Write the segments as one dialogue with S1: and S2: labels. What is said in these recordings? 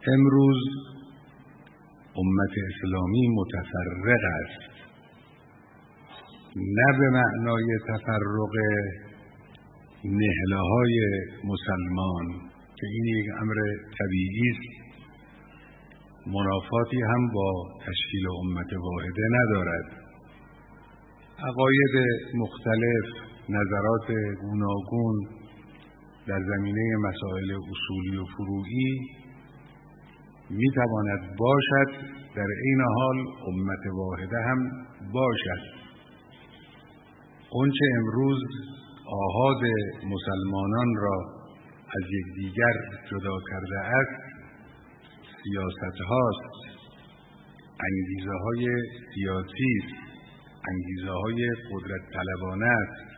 S1: امروز امت اسلامی متفرق است، نه به معنای تفرق نهله‌های مسلمان که این یک امر طبیعی است، منافاتی هم با تشکیل امت واحده ندارد. عقاید مختلف، نظرات گوناگون در زمینه مسائل اصولی و فروعی میتواند باشد، در این حال امت واحده هم باشد. اونچه امروز آحاد مسلمانان را از یکدیگر جدا کرده است سیاست هاست، انگیزه های سیاسی است، انگیزه های قدرت طلبانه است.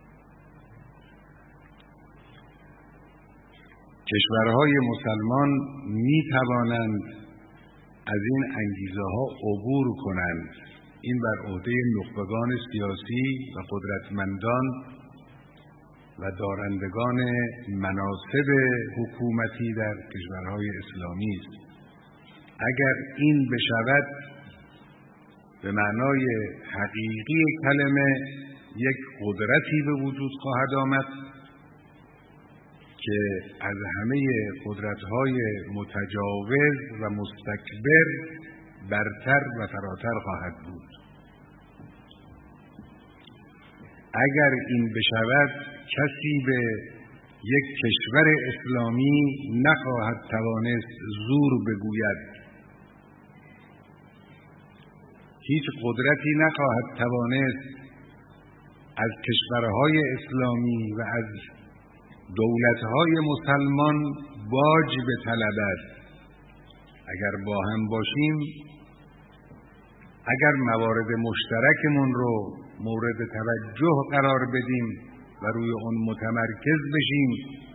S1: کشورهای مسلمان می توانند از این انگیزه ها عبور کنند. این بر عهده نخبگان سیاسی و قدرتمندان و دارندگان مناصب حکومتی در کشورهای اسلامی است. اگر این بشود به معنای حقیقی کلمه یک قدرتی به وجود خواهد آمد که از همه قدرت‌های متجاوز و مستکبر برتر و فراتر خواهد بود. اگر این بشود کسی به یک کشور اسلامی نخواهد توانست زور بگوید، هیچ قدرتی نخواهد توانست از کشورهای اسلامی و از دولت‌های مسلمان باج بطلبد. اگر با هم باشیم، اگر موارد مشترکمون رو مورد توجه قرار بدیم و روی اون متمرکز بشیم،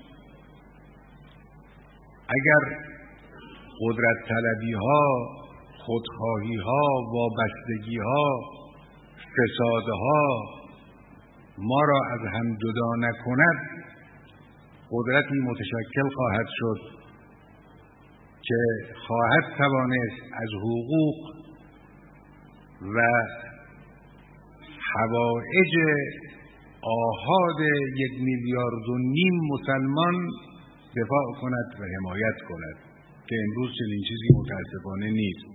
S1: اگر قدرت طلبی ها، خودخواهی ها، وابستگی ها، فساد ها ما را از هم جدا نکند، قدرتی متشکل خواهد شد که خواهد توانست از حقوق و حوائج آحاد 1.5 میلیارد مسلمان دفاع کند و حمایت کند که امروز چنین چیزی متاسفانه نیست.